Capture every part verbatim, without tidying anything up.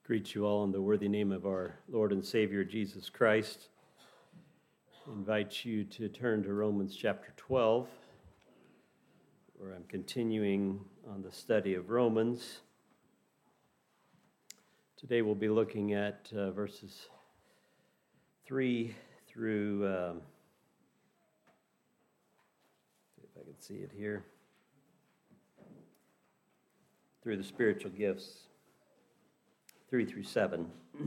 Greet you all in the worthy name of our Lord and Savior, Jesus Christ. I invite you to turn to Romans chapter twelve, where I'm continuing on the study of Romans. Today we'll be looking at uh, verses three through, um, see if I can see it here, through the spiritual gifts. three through seven.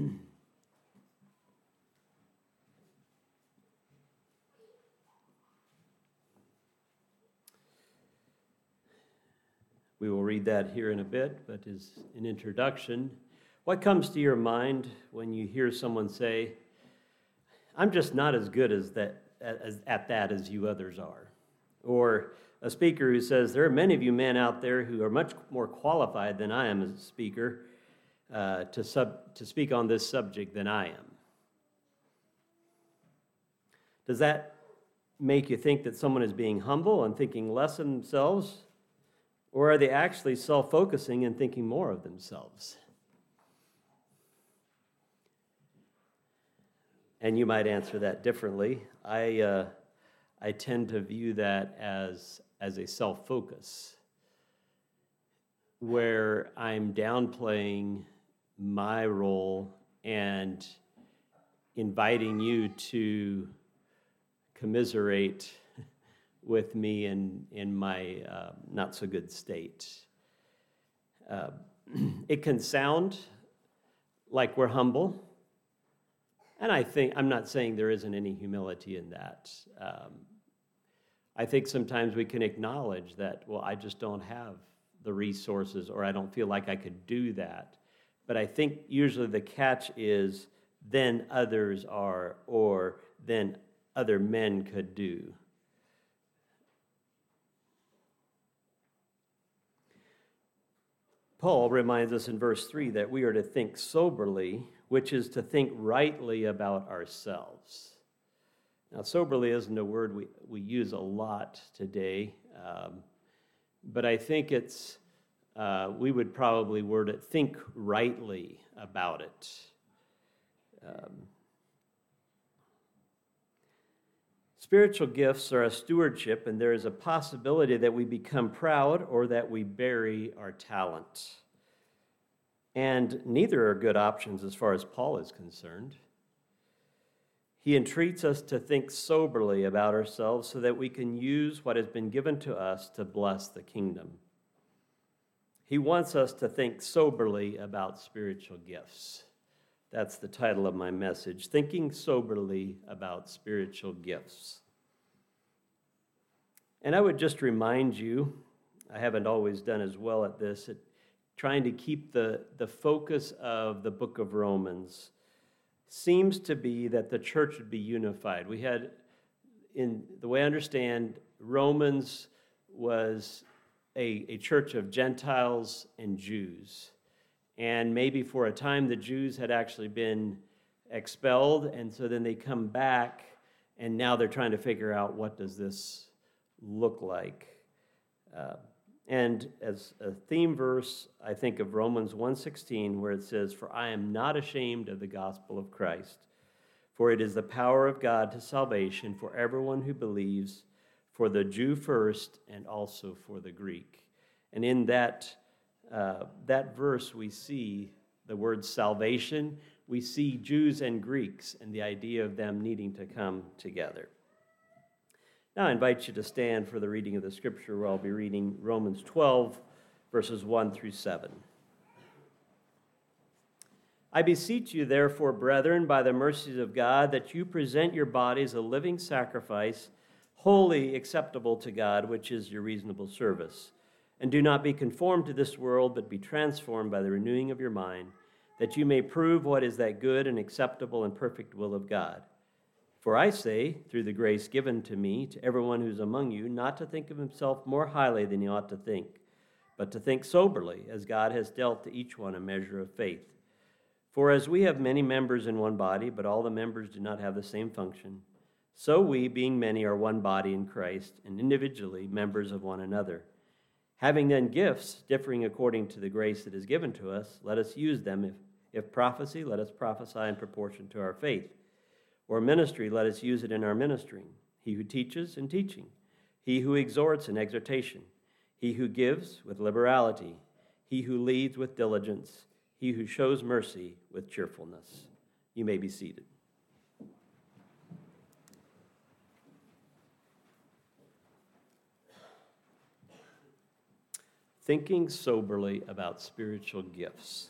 We will read that here in a bit, but as an introduction, what comes to your mind when you hear someone say, I'm just not as good as that as, at that as you others are? Or a speaker who says, there are many of you men out there who are much more qualified than I am as a speaker, Uh, to sub to speak on this subject than I am. Does that make you think that someone is being humble and thinking less of themselves? Or are they actually self-focusing and thinking more of themselves? And you might answer that differently. I uh, I tend to view that as, as a self-focus, where I'm downplaying my role and inviting you to commiserate with me in, in my uh, not-so-good state. Uh, it can sound like we're humble, and I think, I'm not saying there isn't any humility in that. Um, I think sometimes we can acknowledge that, well, I just don't have the resources, or I don't feel like I could do that. But I think usually the catch is, then others are, or then other men could do. Paul reminds us in verse three that we are to think soberly, which is to think rightly about ourselves. Now, soberly isn't a word we, we use a lot today, um, but I think it's Uh, we would probably word it, think rightly about it. Um, spiritual gifts are a stewardship, and there is a possibility that we become proud or that we bury our talent. And neither are good options as far as Paul is concerned. He entreats us to think soberly about ourselves so that we can use what has been given to us to bless the kingdom. He wants us to think soberly about spiritual gifts. That's the title of my message, Thinking Soberly About Spiritual Gifts. And I would just remind you, I haven't always done as well at this, at trying to keep the, the focus of the book of Romans seems to be that the church would be unified. We had, in the way I understand, Romans was A, a church of Gentiles and Jews. And maybe for a time the Jews had actually been expelled, and so then they come back, and now they're trying to figure out what does this look like. Uh, and as a theme verse, I think of Romans one sixteen, where it says, For I am not ashamed of the gospel of Christ, for it is the power of God to salvation for everyone who believes, for the Jew first, and also for the Greek. And in that, uh, that verse, we see the word salvation. We see Jews and Greeks and the idea of them needing to come together. Now I invite you to stand for the reading of the scripture, where I'll be reading Romans twelve, verses one through seven. I beseech you, therefore, brethren, by the mercies of God, that you present your bodies a living sacrifice, wholly acceptable to God, which is your reasonable service. And do not be conformed to this world, but be transformed by the renewing of your mind, that you may prove what is that good and acceptable and perfect will of God. For I say, through the grace given to me, to everyone who is among you, not to think of himself more highly than he ought to think, but to think soberly, as God has dealt to each one a measure of faith. For as we have many members in one body, but all the members do not have the same function, so we, being many, are one body in Christ, and individually members of one another. Having then gifts differing according to the grace that is given to us, let us use them. If, If prophecy, let us prophesy in proportion to our faith. Or ministry, let us use it in our ministering. He who teaches, in teaching. He who exhorts, in exhortation. He who gives, with liberality. He who leads, with diligence. He who shows mercy, with cheerfulness. You may be seated. Thinking soberly about spiritual gifts.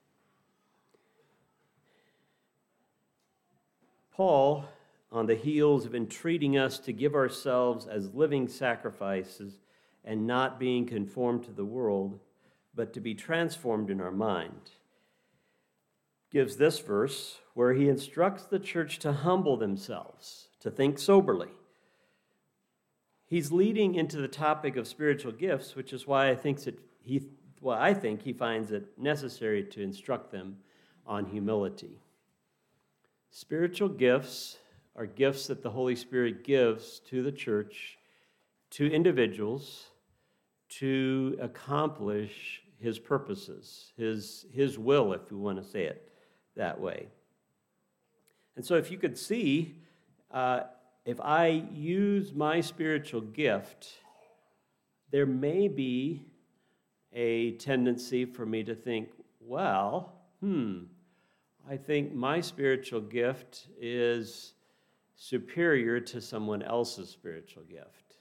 Paul, on the heels of entreating us to give ourselves as living sacrifices and not being conformed to the world, but to be transformed in our mind, gives this verse where he instructs the church to humble themselves, to think soberly. He's leading into the topic of spiritual gifts, which is why I think that he, well, I think he finds it necessary to instruct them on humility. Spiritual gifts are gifts that the Holy Spirit gives to the church, to individuals, to accomplish his purposes, his, his will, if we want to say it that way. And so if you could see, uh, if I use my spiritual gift, there may be a tendency for me to think, well, hmm, I think my spiritual gift is superior to someone else's spiritual gift.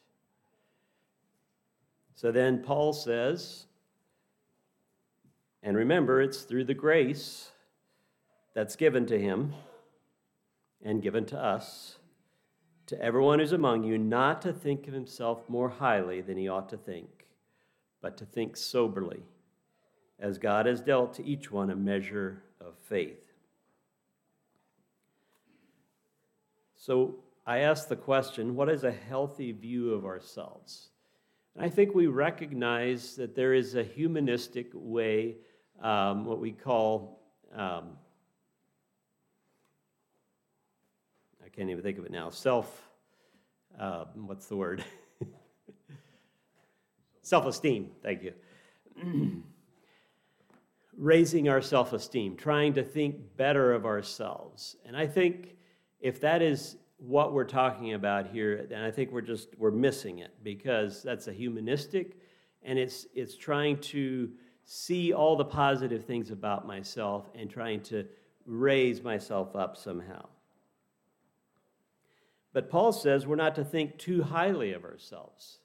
So then Paul says, and remember, it's through the grace that's given to him and given to us, to everyone who's among you, not to think of himself more highly than he ought to think, but to think soberly, as God has dealt to each one a measure of faith. So I ask the question, what is a healthy view of ourselves? And I think we recognize that there is a humanistic way, um, what we call, um, I can't even think of it now, self, uh, what's the word? Self-esteem, thank you. Raising our self-esteem, trying to think better of ourselves. And I think if that is what we're talking about here, then I think we're just, we're missing it, because that's a humanistic, and it's it's trying to see all the positive things about myself and trying to raise myself up somehow. But Paul says we're not to think too highly of ourselves.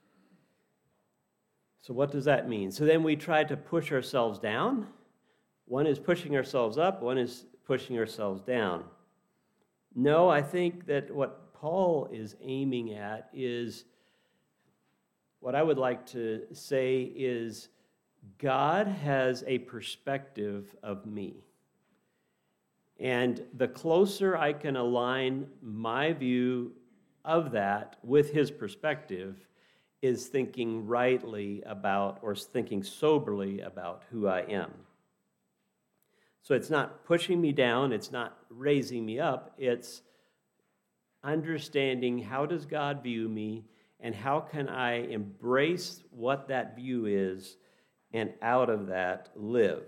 So what does that mean? So then we try to push ourselves down. One is pushing ourselves up, one is pushing ourselves down. No, I think that what Paul is aiming at is, what I would like to say is, God has a perspective of me. And the closer I can align my view of that with his perspective is thinking rightly about, or thinking soberly about who I am. So it's not pushing me down, it's not raising me up, it's understanding how does God view me and how can I embrace what that view is and out of that live.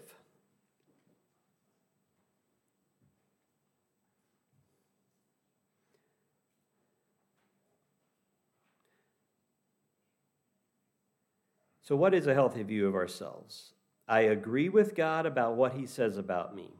So what is a healthy view of ourselves? I agree with God about what he says about me.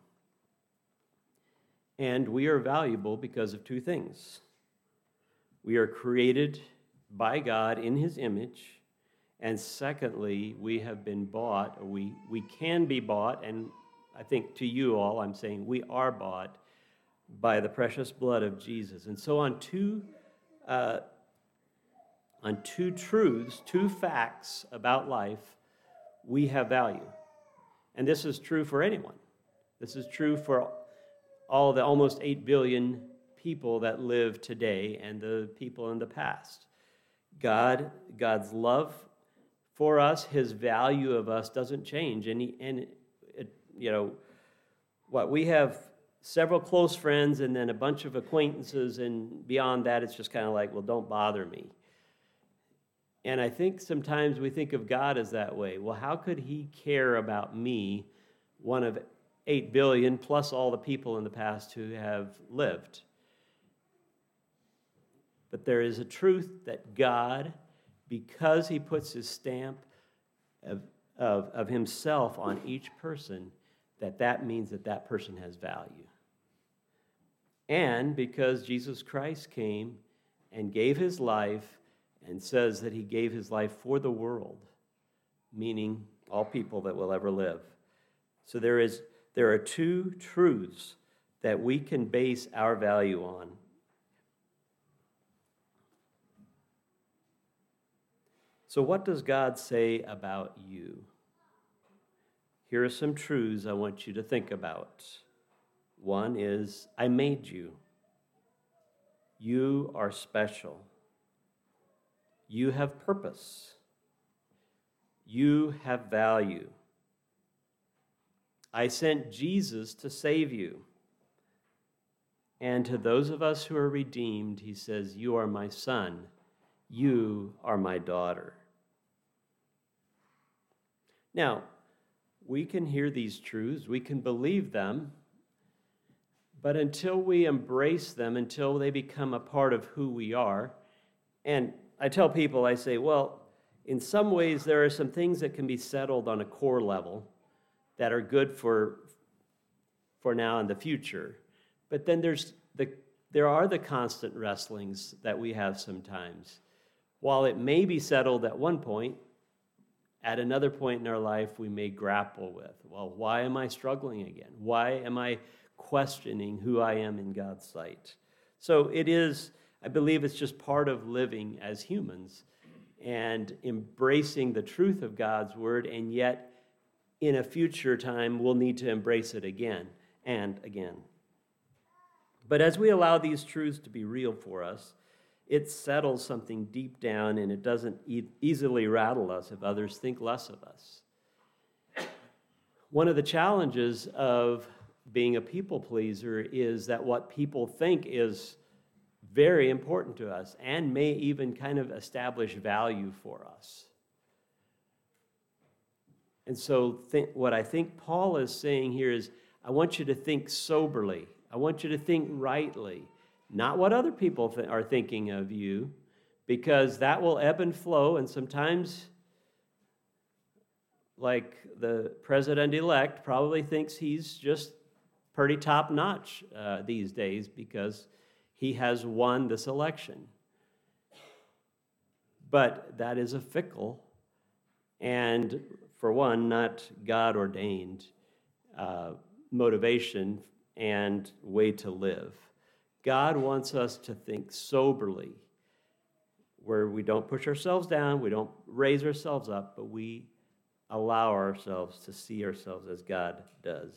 And we are valuable because of two things. We are created by God in his image. And secondly, we have been bought, or we, we can be bought, and I think to you all, I'm saying we are bought by the precious blood of Jesus. And so on two, uh, on two truths, two facts about life, we have value. And this is true for anyone. This is true for all the almost eight billion people that live today and the people in the past. God, God's love for us, his value of us doesn't change. And, he, and it, you know, what we have several close friends and then a bunch of acquaintances, and beyond that, it's just kind of like, well, don't bother me. And I think sometimes we think of God as that way. Well, how could he care about me, one of eight billion plus all the people in the past who have lived. But there is a truth that God, because he puts his stamp of, of, of himself on each person, that that means that that person has value. And because Jesus Christ came and gave his life and says that he gave his life for the world, meaning all people that will ever live. So there is there are two truths that we can base our value on. So what does God say about you? Here are some truths I want you to think about. One is, I made you. You are special. You have purpose. You have value. I sent Jesus to save you. And to those of us who are redeemed, he says, you are my son. You are my daughter. Now, we can hear these truths, we can believe them, but until we embrace them, until they become a part of who we are, and I tell people, I say, well, in some ways there are some things that can be settled on a core level that are good for, for now and the future, but then there's the, there are the constant wrestlings that we have sometimes. While it may be settled at one point, at another point in our life, we may grapple with, well, why am I struggling again? Why am I questioning who I am in God's sight? So it is, I believe it's just part of living as humans and embracing the truth of God's word, and yet in a future time, we'll need to embrace it again and again. But as we allow these truths to be real for us, it settles something deep down, and it doesn't e- easily rattle us if others think less of us. One of the challenges of being a people pleaser is that what people think is very important to us and may even kind of establish value for us. And so th- what I think Paul is saying here is, I want you to think soberly. I want you to think rightly. Not what other people th- are thinking of you, because that will ebb and flow, and sometimes, like the president-elect probably thinks he's just pretty top-notch uh, these days because he has won this election. But that is a fickle and, for one, not God-ordained uh, motivation and way to live. God wants us to think soberly, where we don't push ourselves down, we don't raise ourselves up, but we allow ourselves to see ourselves as God does.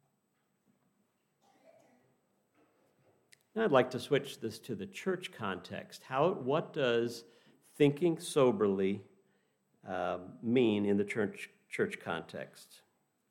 Now I'd like to switch this to the church context. How, what does thinking soberly uh, mean in the church, church context?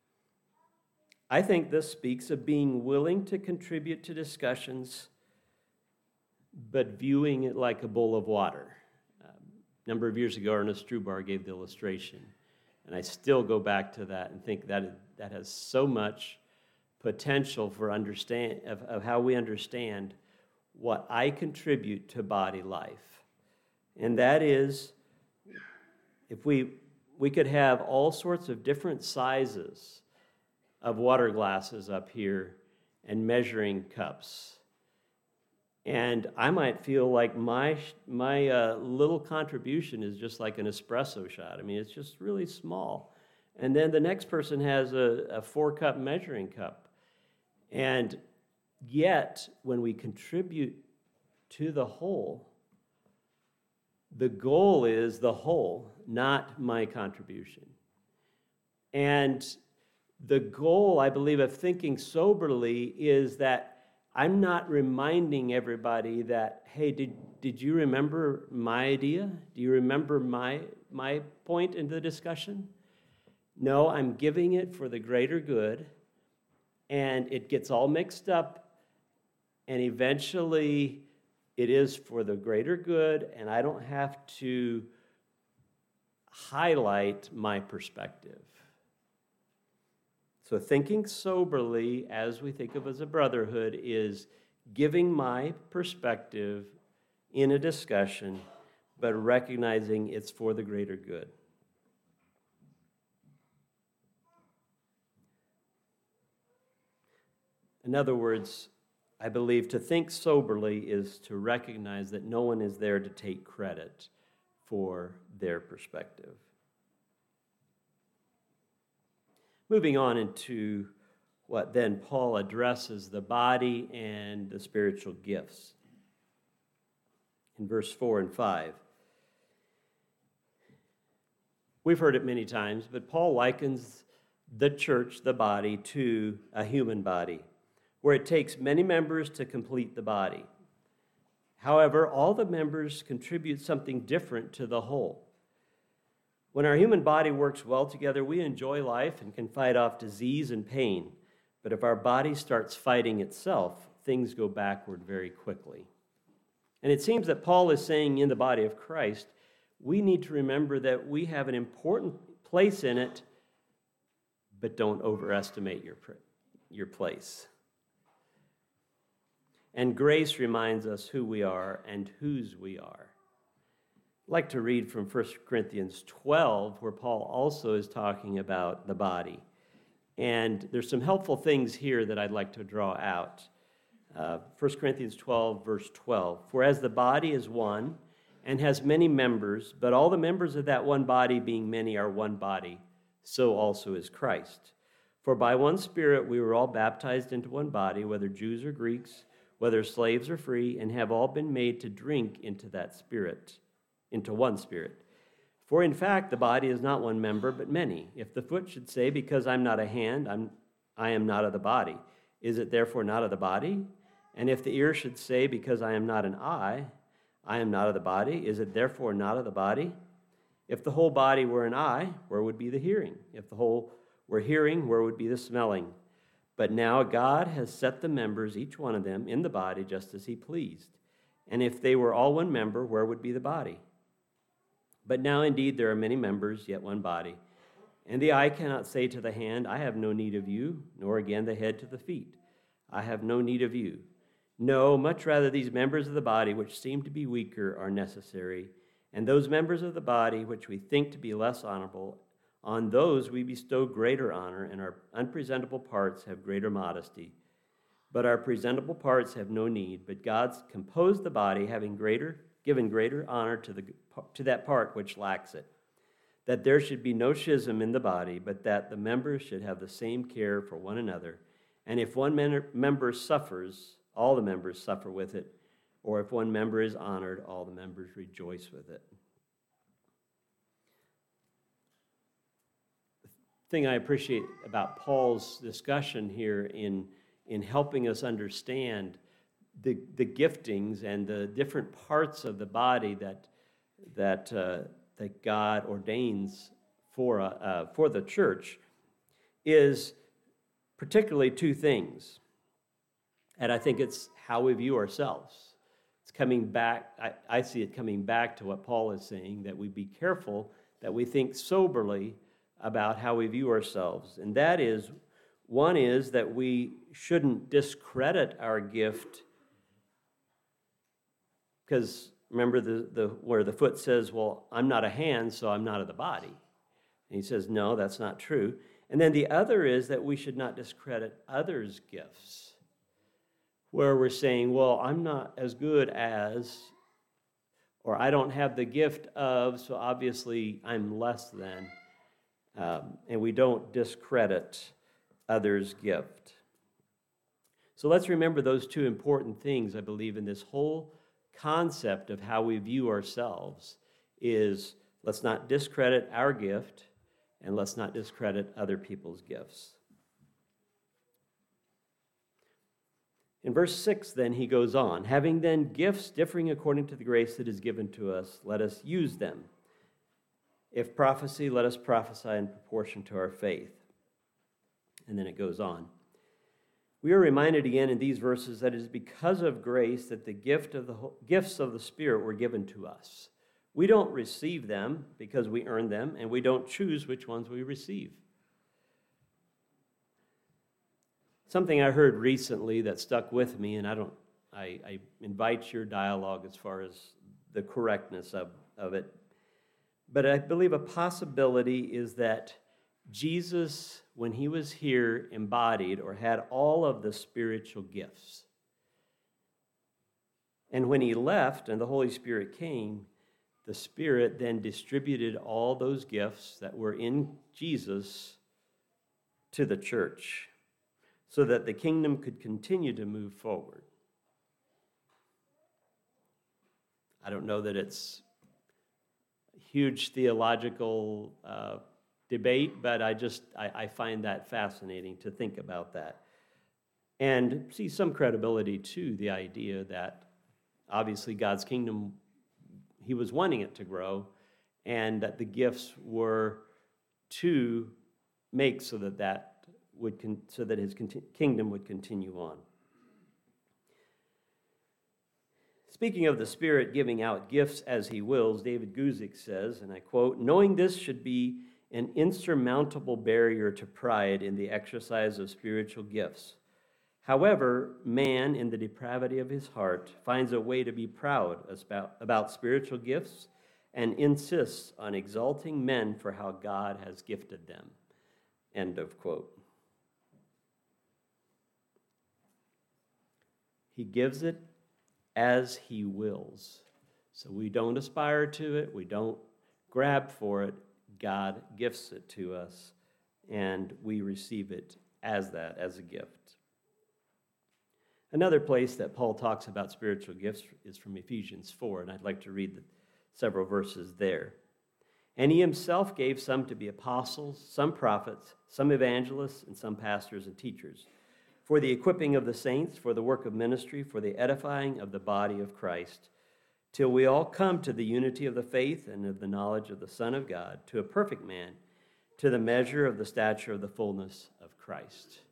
I think this speaks of being willing to contribute to discussions, but viewing it like a bowl of water. Um, a number of years ago, Ernest Strubar gave the illustration, and I still go back to that and think that that has so much potential for understand of, of how we understand what I contribute to body life. And that is, if we we could have all sorts of different sizes of water glasses up here and measuring cups. And I might feel like my my uh, little contribution is just like an espresso shot. I mean, it's just really small. And then the next person has a, a four-cup measuring cup. And yet, when we contribute to the whole, the goal is the whole, not my contribution. And the goal, I believe, of thinking soberly is that I'm not reminding everybody that, hey, did, did you remember my idea? Do you remember my, my point in the discussion? No, I'm giving it for the greater good, and it gets all mixed up, and eventually it is for the greater good, and I don't have to highlight my perspective. So thinking soberly, as we think of as a brotherhood, is giving my perspective in a discussion, but recognizing it's for the greater good. In other words, I believe to think soberly is to recognize that no one is there to take credit for their perspective. Moving on into what then Paul addresses the body and the spiritual gifts. In verse four and five. We've heard it many times, but Paul likens the church, the body, to a human body, where it takes many members to complete the body. However, all the members contribute something different to the whole. When our human body works well together, we enjoy life and can fight off disease and pain. But if our body starts fighting itself, things go backward very quickly. And it seems that Paul is saying in the body of Christ, we need to remember that we have an important place in it, but don't overestimate your, your place. And grace reminds us who we are and whose we are. I'd like to read from First Corinthians twelve, where Paul also is talking about the body. And there's some helpful things here that I'd like to draw out. Uh, First Corinthians twelve, verse twelve. For as the body is one and has many members, but all the members of that one body being many are one body, so also is Christ. For by one Spirit we were all baptized into one body, whether Jews or Greeks, whether slaves or free, and have all been made to drink into that Spirit, into one Spirit. For in fact, the body is not one member, but many. If the foot should say, because I'm not a hand, I'm, I am not of the body, is it therefore not of the body? And if the ear should say, because I am not an eye, I am not of the body, is it therefore not of the body? If the whole body were an eye, where would be the hearing? If the whole were hearing, where would be the smelling? But now God has set the members, each one of them, in the body just as he pleased. And if they were all one member, where would be the body? But now indeed there are many members, yet one body. And the eye cannot say to the hand, I have no need of you, nor again the head to the feet, I have no need of you. No, much rather these members of the body which seem to be weaker are necessary, and those members of the body which we think to be less honorable, on those we bestow greater honor, and our unpresentable parts have greater modesty. But our presentable parts have no need, but God's composed the body, having greater, given greater honor to, the, to that part which lacks it, that there should be no schism in the body, but that the members should have the same care for one another. And if one member suffers, all the members suffer with it, or if one member is honored, all the members rejoice with it. The thing I appreciate about Paul's discussion here in, in helping us understand the, the giftings and the different parts of the body that, that, uh, that God ordains for, uh, uh, for the church is particularly two things. And I think it's how we view ourselves. It's coming back, I, I see it coming back to what Paul is saying, that we be careful, that we think soberly about how we view ourselves. And that is, one is that we shouldn't discredit our gift, because remember the, the where the foot says, well, I'm not a hand, so I'm not of the body. And he says, no, that's not true. And then the other is that we should not discredit others' gifts, where we're saying, well, I'm not as good as, or I don't have the gift of, so obviously I'm less than. Um, and we don't discredit others' gift. So let's remember those two important things, I believe, in this whole concept of how we view ourselves is let's not discredit our gift, and let's not discredit other people's gifts. In verse six, then, he goes on, having then gifts differing according to the grace that is given to us, let us use them. If prophecy, let us prophesy in proportion to our faith. And then it goes on. We are reminded again in these verses that it is because of grace that the gift of the gifts of the Spirit were given to us. We don't receive them because we earn them, and we don't choose which ones we receive. Something I heard recently that stuck with me, and I don't, I, I invite your dialogue as far as the correctness of, of it. But I believe a possibility is that Jesus, when he was here, embodied or had all of the spiritual gifts. And when he left and the Holy Spirit came, the Spirit then distributed all those gifts that were in Jesus to the church so that the kingdom could continue to move forward. I don't know that it's a huge theological uh, debate, but I just, I, I find that fascinating to think about that. And see some credibility to the idea that obviously God's kingdom, he was wanting it to grow, and that the gifts were to make so that that would con- so that his conti- kingdom would continue on. Speaking of the Spirit giving out gifts as he wills, David Guzik says, and I quote, "Knowing this should be an insurmountable barrier to pride in the exercise of spiritual gifts. However, man, in the depravity of his heart, finds a way to be proud about, about spiritual gifts and insists on exalting men for how God has gifted them." End of quote. He gives it as he wills. So we don't aspire to it, we don't grab for it. God gifts it to us, and we receive it as that, as a gift. Another place that Paul talks about spiritual gifts is from Ephesians four, and I'd like to read the several verses there. "And he himself gave some to be apostles, some prophets, some evangelists, and some pastors and teachers, for the equipping of the saints, for the work of ministry, for the edifying of the body of Christ, till we all come to the unity of the faith and of the knowledge of the Son of God, to a perfect man, to the measure of the stature of the fullness of Christ."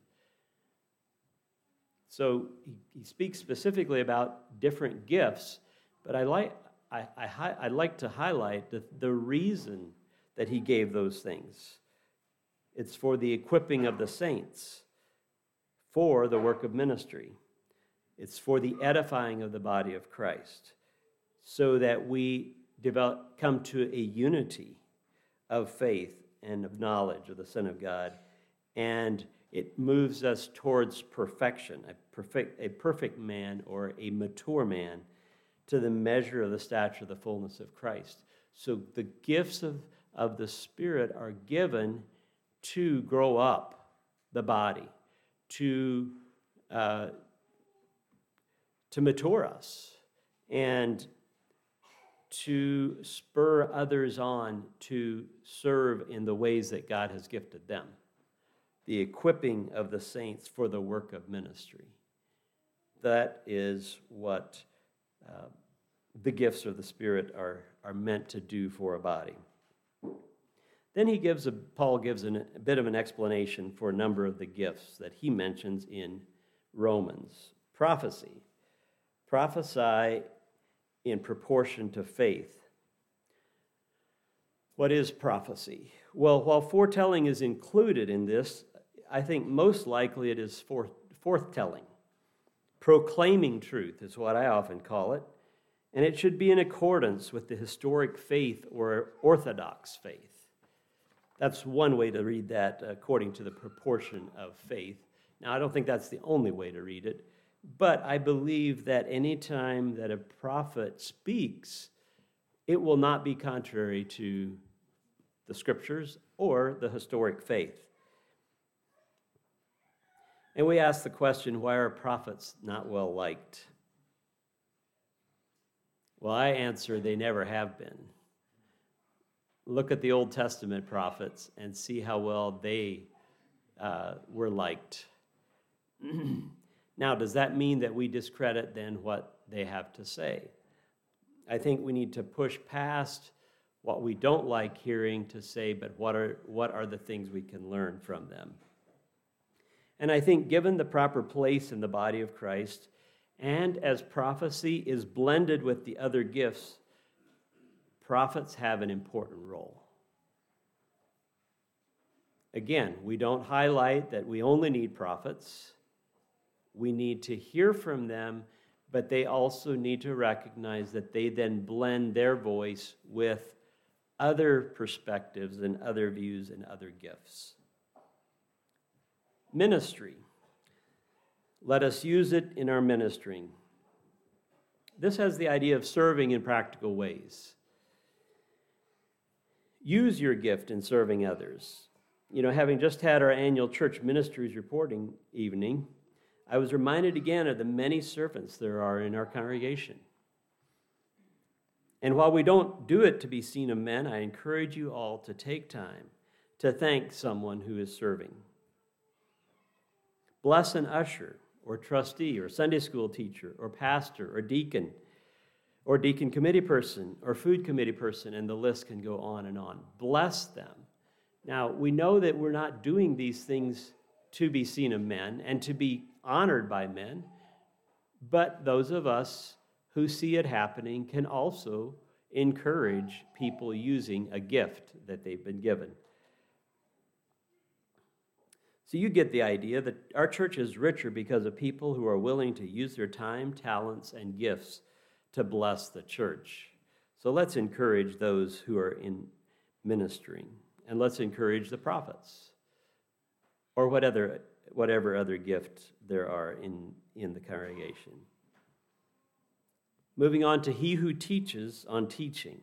So he, he speaks specifically about different gifts, but I like I, I, I like to highlight the, the reason that he gave those things. It's for the equipping of the saints, for the work of ministry. It's for the edifying of the body of Christ, so that we develop, come to a unity of faith and of knowledge of the Son of God, and it moves us towards perfection, a perfect, a perfect man or a mature man, to the measure of the stature of the fullness of Christ. So the gifts of, of the Spirit are given to grow up the body, to uh, to mature us, and to spur others on to serve in the ways that God has gifted them. The equipping of the saints for the work of ministry. That is what uh, the gifts of the Spirit are, are meant to do for a body. Then he gives a, Paul gives an, a bit of an explanation for a number of the gifts that he mentions in Romans. Prophecy. Prophesy in proportion to faith. What is prophecy? Well, while foretelling is included in this, I think most likely it is forth, forthtelling. Proclaiming truth is what I often call it, and it should be in accordance with the historic faith or orthodox faith. That's one way to read that according to the proportion of faith. Now, I don't think that's the only way to read it, but I believe that any time that a prophet speaks, it will not be contrary to the Scriptures or the historic faith. And we ask the question, why are prophets not well liked? Well, I answer, they never have been. Look at the Old Testament prophets and see how well they uh, were liked. Now, does that mean that we discredit then what they have to say? I think we need to push past what we don't like hearing to say, but what are what are the things we can learn from them? And I think given the proper place in the body of Christ, and as prophecy is blended with the other gifts, prophets have an important role. Again, we don't highlight that we only need prophets. We need to hear from them, but they also need to recognize that they then blend their voice with other perspectives and other views and other gifts. Ministry. Let us use it in our ministering. This has the idea of serving in practical ways. Use your gift in serving others. You know, having just had our annual church ministries reporting evening, I was reminded again of the many servants there are in our congregation. And while we don't do it to be seen of men, I encourage you all to take time to thank someone who is serving. Bless an usher or trustee or Sunday school teacher or pastor or deacon or deacon committee person or food committee person, and the list can go on and on. Bless them. Now, we know that we're not doing these things to be seen of men and to be honored by men, but those of us who see it happening can also encourage people using a gift that they've been given. So you get the idea that our church is richer because of people who are willing to use their time, talents, and gifts to bless the church. So let's encourage those who are in ministering, and let's encourage the prophets or whatever, whatever other gift there are in, in the congregation. Moving on to he who teaches on teaching.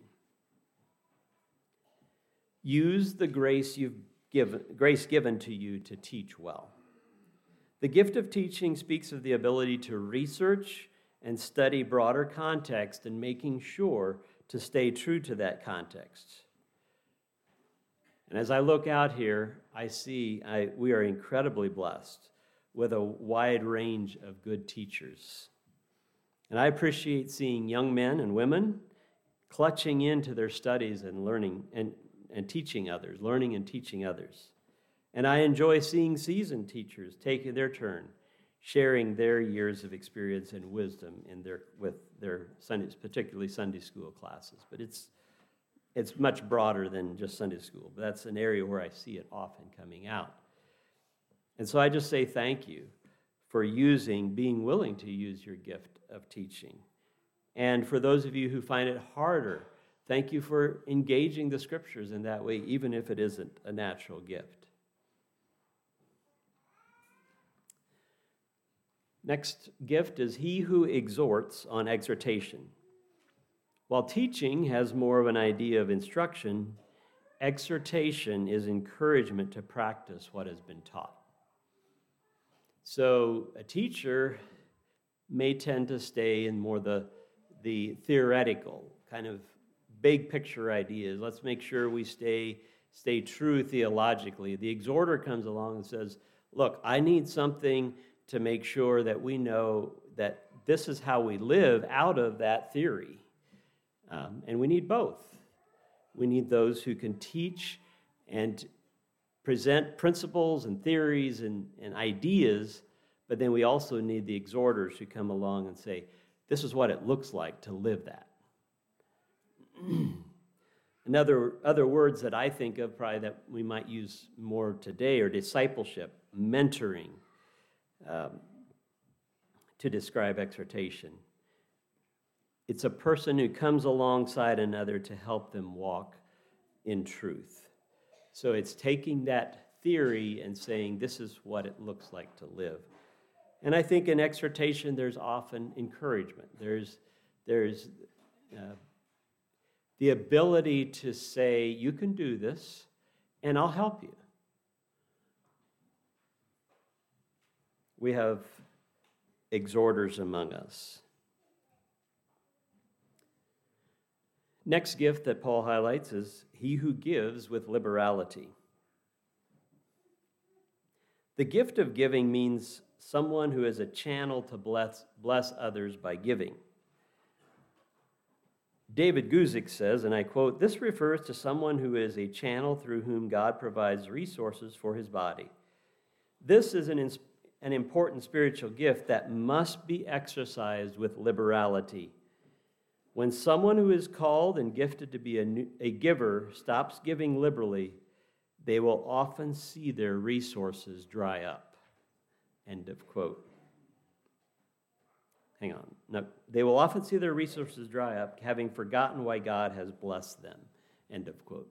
Use the grace you've given, grace given to you to teach well. The gift of teaching speaks of the ability to research and study broader context and making sure to stay true to that context. And as I look out here, I see I, we are incredibly blessed with a wide range of good teachers. And I appreciate seeing young men and women clutching into their studies and learning and, and teaching others, learning and teaching others. And I enjoy seeing seasoned teachers taking their turn, sharing their years of experience and wisdom in their with their Sundays, particularly Sunday school classes. But it's it's much broader than just Sunday school. But that's an area where I see it often coming out. And so I just say thank you for using, being willing to use your gift of teaching. And for those of you who find it harder, thank you for engaging the scriptures in that way, even if it isn't a natural gift. Next gift is he who exhorts on exhortation. While teaching has more of an idea of instruction, exhortation is encouragement to practice what has been taught. So a teacher may tend to stay in more the, the theoretical, kind of big picture ideas. Let's make sure we stay, stay true theologically. The exhorter comes along and says, look, I need something to make sure that we know that this is how we live out of that theory. Um, and we need both. We need those who can teach and present principles and theories and, and ideas, but then we also need the exhorters who come along and say, this is what it looks like to live that. Another other words that I think of probably that we might use more today are discipleship, mentoring, um, to describe exhortation. It's a person who comes alongside another to help them walk in truth. So it's taking that theory and saying, this is what it looks like to live. And I think in exhortation, there's often encouragement. There's, there's uh, the ability to say, you can do this, and I'll help you. We have exhorters among us. Next gift that Paul highlights is he who gives with liberality. The gift of giving means someone who is a channel to bless, bless others by giving. David Guzik says, and I quote, "This refers to someone who is a channel through whom God provides resources for his body. This is an, an important spiritual gift that must be exercised with liberality. When someone who is called and gifted to be a, new, a giver stops giving liberally, they will often see their resources dry up." End of quote. hang on. No, they will often see their resources dry up, having forgotten why God has blessed them. End of quote.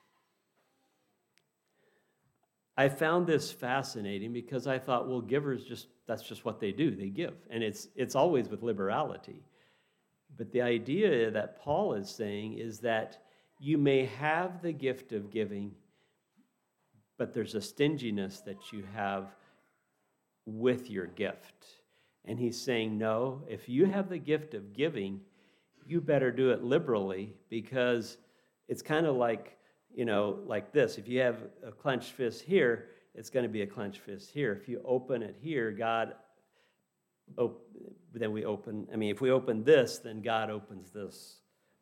I found this fascinating because I thought, well, givers just, that's just what they do. They give. And it's it's always with liberality. But the idea that Paul is saying is that you may have the gift of giving, but there's a stinginess that you have with your gift. And he's saying, no, if you have the gift of giving, you better do it liberally, because it's kind of like, you know, like this. If you have a clenched fist here, it's going to be a clenched fist here. If you open it here, God, op- then we open, I mean, if we open this, then God opens this.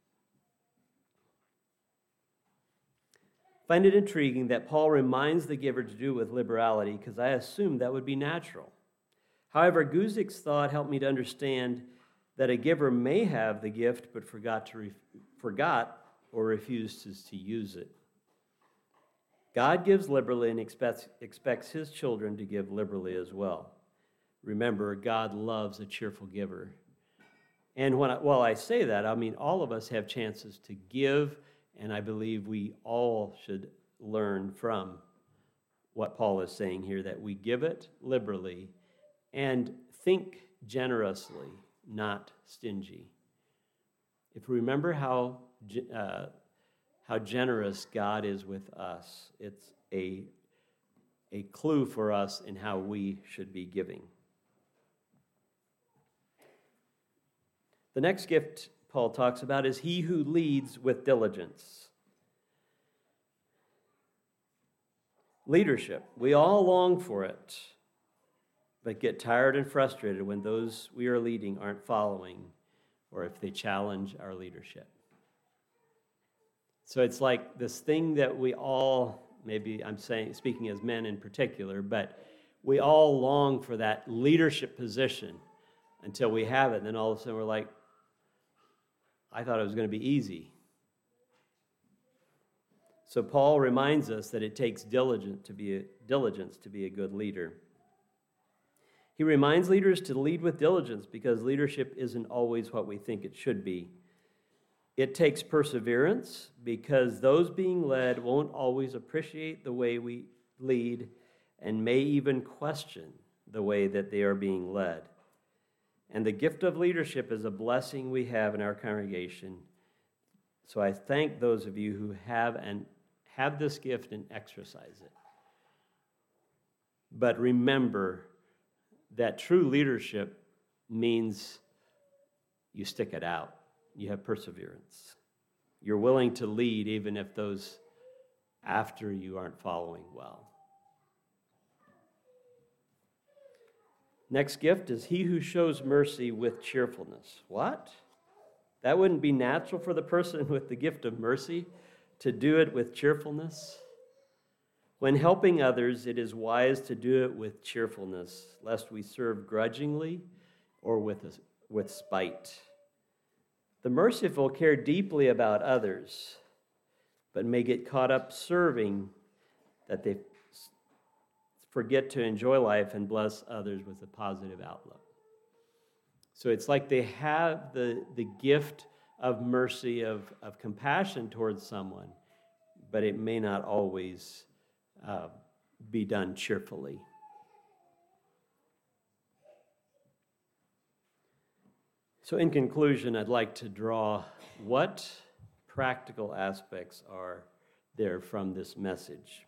I find it intriguing that Paul reminds the giver to do it with liberality, because I assumed that would be natural. However, Guzik's thought helped me to understand that a giver may have the gift but forgot to re- forgot or refuses to use it. God gives liberally and expects, expects his children to give liberally as well. Remember, God loves a cheerful giver. And when I, while I say that, I mean all of us have chances to give, and I believe we all should learn from what Paul is saying here, that we give it liberally and think generously, not stingy. If we remember how uh, how generous God is with us, it's a, a clue for us in how we should be giving. The next gift Paul talks about is he who leads with diligence. Leadership. We all long for it, but get tired and frustrated when those we are leading aren't following, or if they challenge our leadership. So it's like this thing that we all, maybe I'm saying, speaking as men in particular, but we all long for that leadership position until we have it. And then all of a sudden we're like, I thought it was going to be easy. So Paul reminds us that it takes diligence to be a, diligence to be a good leader. He reminds leaders to lead with diligence because leadership isn't always what we think it should be. It takes perseverance because those being led won't always appreciate the way we lead and may even question the way that they are being led. And the gift of leadership is a blessing we have in our congregation. So I thank those of you who have and have this gift and exercise it. But remember that true leadership means you stick it out. You have perseverance. You're willing to lead even if those after you aren't following well. Next gift is he who shows mercy with cheerfulness. What? That wouldn't be natural for the person with the gift of mercy to do it with cheerfulness? When helping others, it is wise to do it with cheerfulness, lest we serve grudgingly or with, a, with spite. The merciful care deeply about others, but may get caught up serving that they forget to enjoy life and bless others with a positive outlook. So it's like they have the, the gift of mercy, of, of compassion towards someone, but it may not always uh, be done cheerfully. So in conclusion, I'd like to draw what practical aspects are there from this message.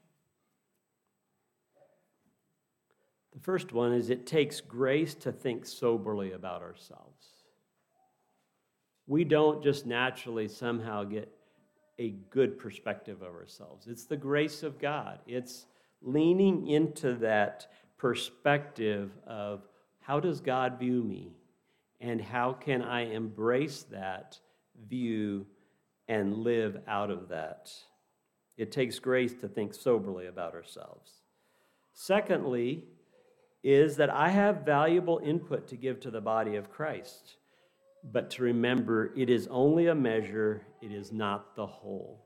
The first one is it takes grace to think soberly about ourselves. We don't just naturally somehow get a good perspective of ourselves. It's the grace of God. It's leaning into that perspective of how does God view me? And how can I embrace that view and live out of that? It takes grace to think soberly about ourselves. Secondly, is that I have valuable input to give to the body of Christ, but to remember it is only a measure, it is not the whole.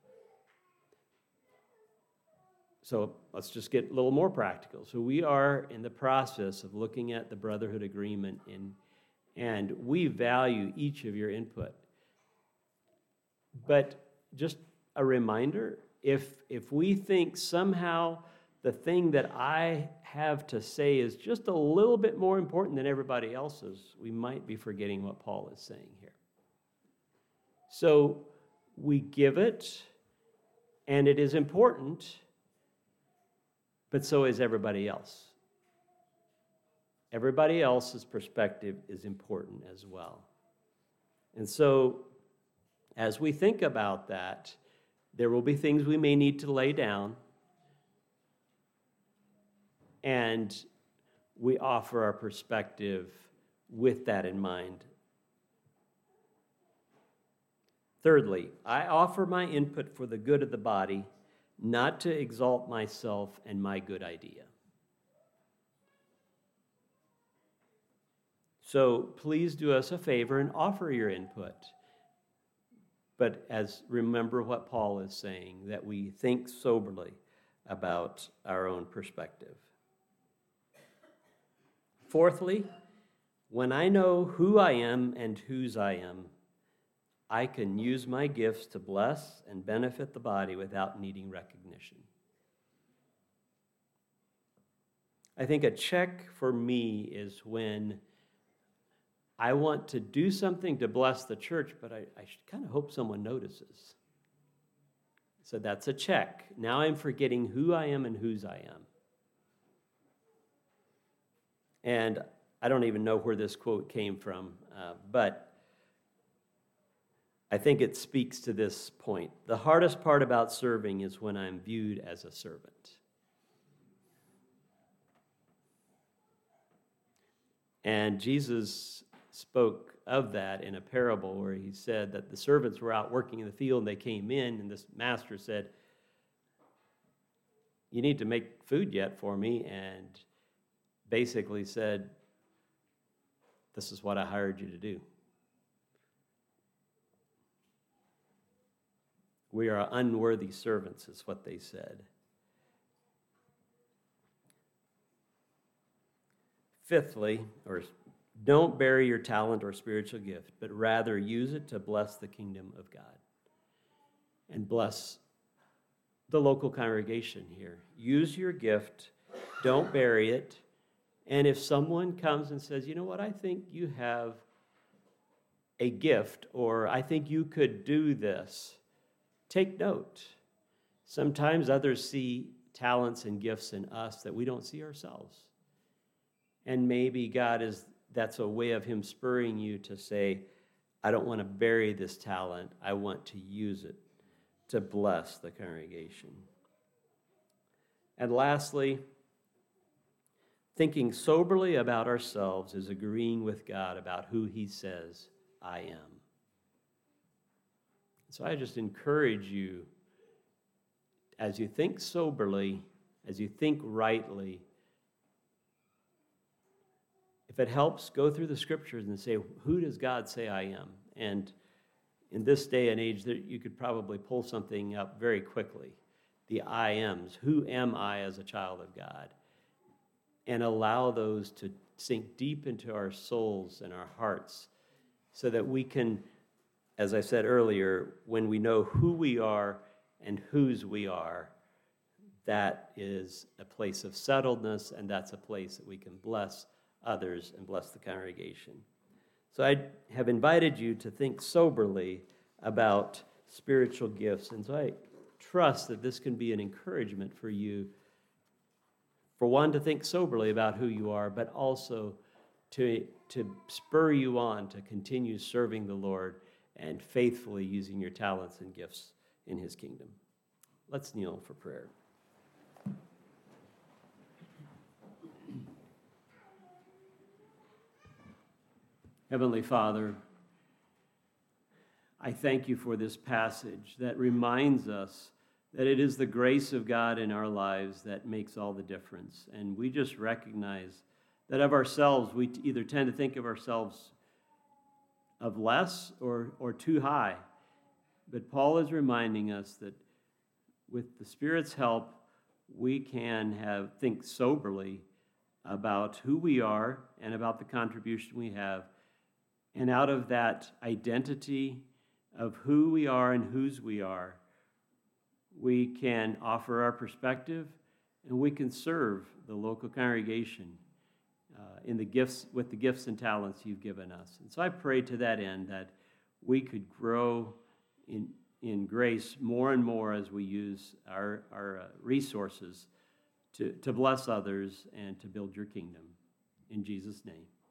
So let's just get a little more practical. So we are in the process of looking at the Brotherhood Agreement in and we value each of your input. But just a reminder, if if we think somehow the thing that I have to say is just a little bit more important than everybody else's, we might be forgetting what Paul is saying here. So we give it, and it is important, but so is everybody else. Everybody else's perspective is important as well. And so as we think about that, there will be things we may need to lay down, and we offer our perspective with that in mind. Thirdly, I offer my input for the good of the body, not to exalt myself and my good idea. So please do us a favor and offer your input. But as remember what Paul is saying, that we think soberly about our own perspective. Fourthly, when I know who I am and whose I am, I can use my gifts to bless and benefit the body without needing recognition. I think a check for me is when I want to do something to bless the church, but I, I kind of hope someone notices. So that's a check. Now I'm forgetting who I am and whose I am. And I don't even know where this quote came from, uh, but I think it speaks to this point. The hardest part about serving is when I'm viewed as a servant. And Jesus spoke of that in a parable where he said that the servants were out working in the field and they came in, and this master said, "You need to make food yet for me?" And basically said, "This is what I hired you to do." We are unworthy servants, is what they said. Fifthly, or don't bury your talent or spiritual gift, but rather use it to bless the kingdom of God and bless the local congregation here. Use your gift, don't bury it, and if someone comes and says, "You know what, I think you have a gift," or "I think you could do this," take note. Sometimes others see talents and gifts in us that we don't see ourselves. And maybe God is, that's a way of him spurring you to say, "I don't want to bury this talent. I want to use it to bless the congregation." And lastly, thinking soberly about ourselves is agreeing with God about who he says I am. So I just encourage you, as you think soberly, as you think rightly, if it helps, go through the scriptures and say, who does God say I am? And in this day and age, you could probably pull something up very quickly. The I ams. Who am I as a child of God? And allow those to sink deep into our souls and our hearts so that we can, as I said earlier, when we know who we are and whose we are, that is a place of settledness, and that's a place that we can bless others and bless the congregation. So I have invited you to think soberly about spiritual gifts, and so I trust that this can be an encouragement for you, for one, to think soberly about who you are, but also to, to spur you on to continue serving the Lord and faithfully using your talents and gifts in his kingdom. Let's kneel for prayer. Heavenly Father, I thank you for this passage that reminds us that it is the grace of God in our lives that makes all the difference. And we just recognize that of ourselves, we either tend to think of ourselves of less or, or too high. But Paul is reminding us that with the Spirit's help, we can have think soberly about who we are and about the contribution we have And out of that identity of who we are and whose we are, we can offer our perspective and we can serve the local congregation uh, in the gifts with the gifts and talents you've given us. And so I pray to that end that we could grow in in grace more and more as we use our, our uh, resources to, to bless others and to build your kingdom. In Jesus' name.